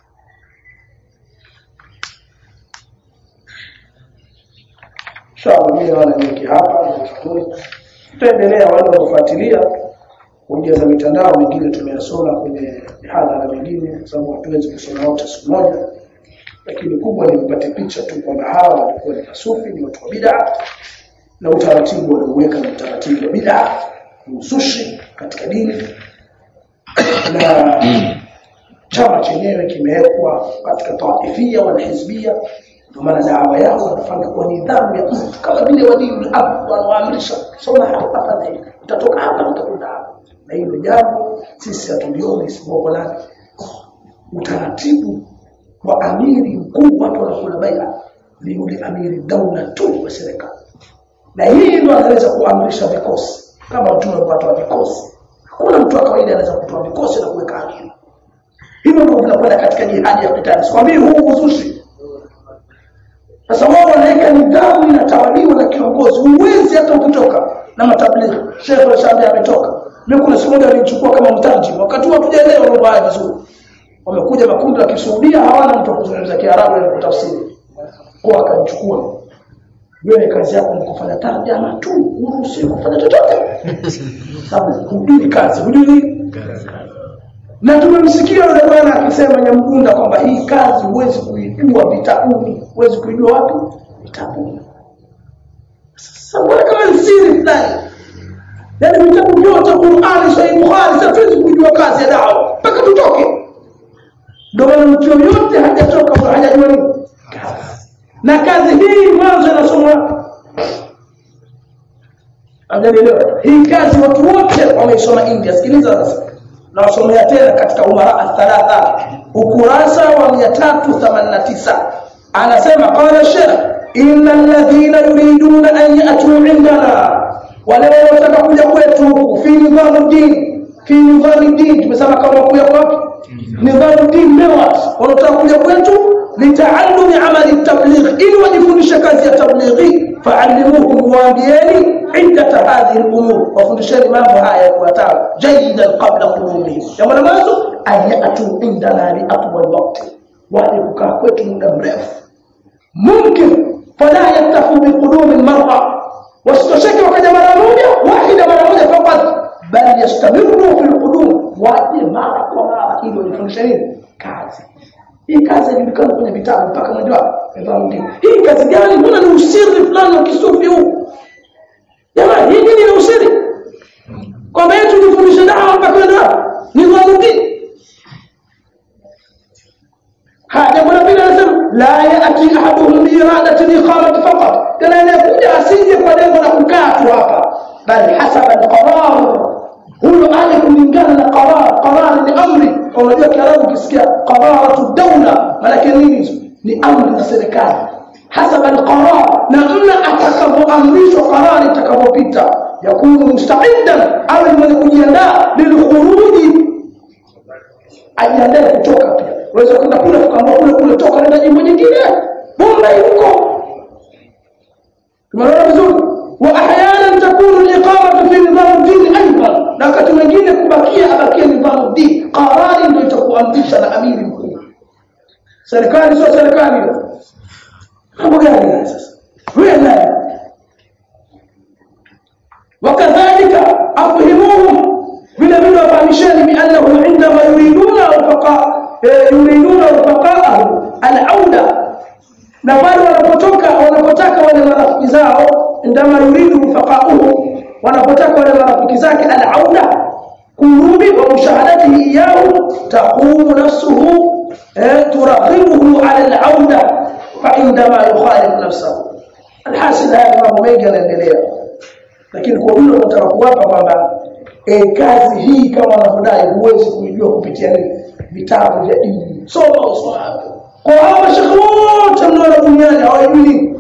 G: Inshallah mimi naona niki hapa tutaendelea wale wanaofuatilia kuingia za mitandao mingine tumeyasoma kwenye mihadhara mingine kwa sababu hatuwezi kusoma wote siku moja. Lakini kubwa ni mpate picha tu kwamba hawa walikuwa ni masufi, ni watu wa bid'a na utaratibu walioweka ni utaratibu wa bid'a, usushi katika dini. Na chama chenyewe kimewekwa katika taifia wal hizbia, kwa maana dawa yao wanafanya kwa nidhamu ya mtu kama vile walimu wanaoamrisha soma hapa hivi utatoka hapa utakwenda hapa. Na hilo jambo sisi hatulioni isipokuwa utaratibu wa amiri mkuu watu wanakula bai'a ni yule amiri daula tu wa serikali. Na hii ndio anaweza kuamrisha vikosi. Kama mtume mpata vikosi. Hakuna mtu wa kawaida anaweza kutoa vikosi na kuweka amiri. Hivyo ndio tunakwenda katika jihadi ya kitani. Sikwambii huu uzushi. Sasa wao wanaweka nidhamu inatawaliwa na kiongozi. Huwezi hata ukitoka na matablighi. Sheikh al-Shabi ametoka. Mimi kuna siku moja nilichukua kama mtarjim. Wakati watu hawajaelewa mambo haya vizuri. Wamekuja makundi ya Kisuudia hawana mtu kuzungumza Kiarabu na kutafsiri. Kwa akanichukua. Wewe kazi yako ni kufanya tarjama tu, uruhusi kufanya chochote. Sababu hujui kazi, hujui. Na tumemsikia yule bwana akisema Nyamgunda kwamba hii kazi huwezi kuijua vitabuni, huwezi kuijua wapi? Vitabuni. Sasa wala kama siri fulani. Yaani vitabu vyote Qur'ani, Sahih Bukhari, sasa kujua kazi ya dawa mpaka tutoke. Ndio maana mtu yote hajatoka hajajua nini? Na kazi hii mwanzo inasomwa. Angalia hii kazi watu wote wamesoma India. Sikiliza sasa. Na wasomea tena katika Umara al-Thalatha ukurasa wa 389. Anasema qala Sheikh innal ladhina yuriduna an ya'tu 'indana wale wanataka kuja kwetu fi nidhamu din tumesema kama kuja wapi nidhamu din mewat wanataka kuja kwetu litaallumi amali at-tabligh ili wajifundishe kazi ya tablighi fa'allimuhum waambieni iddat hadhihi al-umur wafundisheni mambo haya yafuatayo jayyidan qabla qulubihim jambo la mwanzo ayatu indana li atwal waqt wale kukaa kwetu muda mrefu mumkin fala yaktafu bi qulub al-mar'a wasitosheke wakaja mara moja wahida mara moja faqat bal yastamiru fi al-qulub waje mara kwa mara ili wajifundishe nini kazi. Hii kazi inajulikana kwenye vitabu mpaka mmoja ndio. Hii kazi gani? Mbona ni usiri fulani wa kisufi huu? Jamani, hii ni usiri. Kwa maana tunifundisha dawa mpaka ndio. Ni dhambi. Haja bwana bila anasema la yati ahaduhum bi iradati iqamati faqat. Kana anakuja asije kwa lengo la kukaa tu hapa. Bali hasaba al-qarar. Huyo ali kulingana na qarar ni amri. Unajua Kiarabu ukisikia qadaratu dawla maana nini? Ni amri za serikali. Hasaba al-qarar na mna atakapoamrishwa qarari itakapopita yakunu musta'iddan au mwenye kujiandaa lilkhuruji ajiandae kutoka pia. Unaweza kwenda kule tukamwona kule toka nenda jimbo jingine. Bomba huko. Tumeona vizuri. Wa ahyana takunu al-iqamatu fi nidham din aidan. Na wakati mwingine abakia nidhamu din. Qarari ndio itakuamrisha na amiri mkuu. Serikali sio serikali hiyo. Mambo gani sasa? Wewe nani? Wakadhalika afhimuhum vile vile wafahamisheni bi annahu indama yuriduna al-faqa'ahu al-auda na wale wanapotaka wale marafiki zao indama yuridu faqa'uhu wanapotaka wale marafiki zake al-auda kurudi wa mushahadatihi iyahu taqumu nafsuhu turaghibuhu ala al-auda fa indama yukhalif nafsahu alhasil haya mambo mengi yanaendelea lakini kwa vile unataka kuwapa kwamba kazi hii kama wanavyodai huwezi kuijua kupitia nini vitabu vya dini soma usoma kwa hao mashekhe wote mnaona duniani hawajui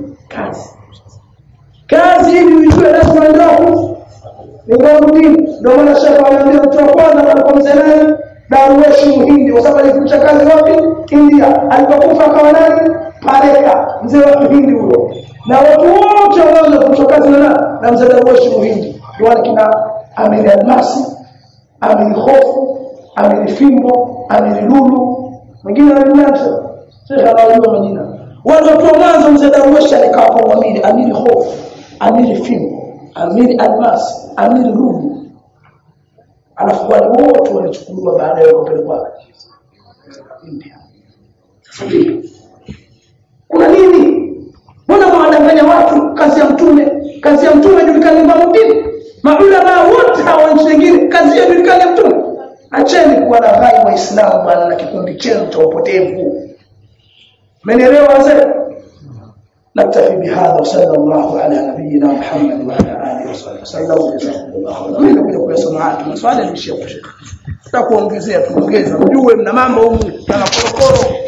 G: kazi hii ni lazima ndio dini ndio maana shekhe anaambia mtu wa kwanza alikuwa mzee Darwesh Muhindi kwa sababu alifanya kazi wapi India alipokufa akawa nani Pareka mzee wa Kihindi huyo na watu wote wanaanza kutoka kazi na mzee Darwesh Muhindi ndio wale kina Amiri Almasi Amiri Khofu Amiri Fimbo Amiri Lulu wengine walianza sasa hawajua majina wale watu wa mwanzo mzee Darwesh alikaa kwa Amiri Khofu Amiri Fimbo Amiri Almasi Amiri Lulu alafu wale wote walichukuliwa baadaye wakapelekwa India. Kuna nini? Mbona mwadanganya watu kazi ya mtume inajulikana ni dini? Maulama wote hawa nchi nyingine kazi ya inajulikana mtume. Acheni kuwa na ghai waislamu bwana na kikundi chenu cha upotevu. Mmenielewa wazee? نكتفي بهذا وصلى الله على نبينا محمد وعلى اله وصحبه وسلم جزاكم الله خيرا. Mimi nakuja samaatu maswali ni shekhi. Tutakuongezea tuongeza mjue mna mambo humu na makorokoro